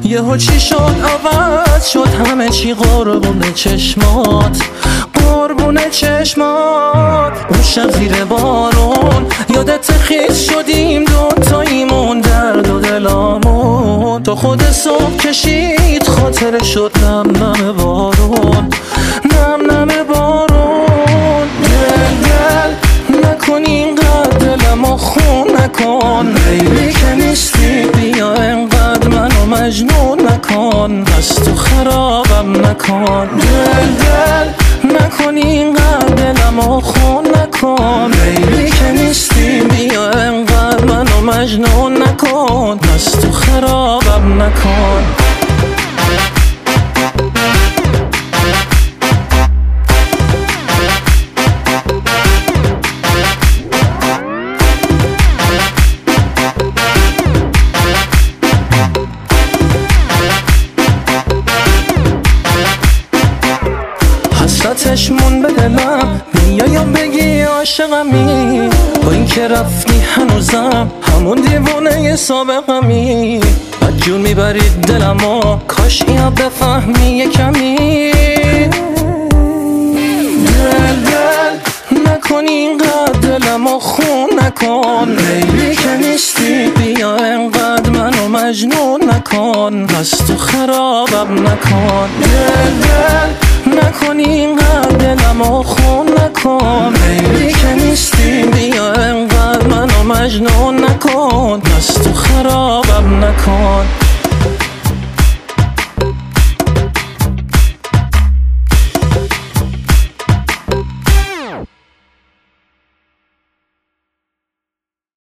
یهو چی شد عوض شد همه چی، قربون چشمات قربون چشمات. اون شب زیر بارون یادت خیز شدیم دوتاییمون، درد و دلامون تو خود صبح کشید خاطر شد نم نم بارون، نم نم بارون. دل نکن اینقدر دلمو خون نکن، لیلی که نیستی بیا اینقدر منو مجنون نکن، بس تو خرابم نکن. دل نکن اینقدر دلمو خون نکن، لیلی که نیستی بیا اینقدر منو مجنون نکن، بس تو خرابم نکن. حسرتش مون به دلم، بیا یا بگی عاشقمی، با این که رفتی هنوزم همون دیوونه سابقمی. بدجور میبرید دلمو، کاش اینو بفهمی یه کمی. دل نکن اینقدر دلمو خون نکن، لیلی که نیستی بیا اینقدر منو مجنون نکن، بس تو خرابم نکن. دل نکن اینقدر دلمو خون نکن، لیلی که نیستی بیا اینقدر منو مجنون نکن، بس تو خرابم نکن.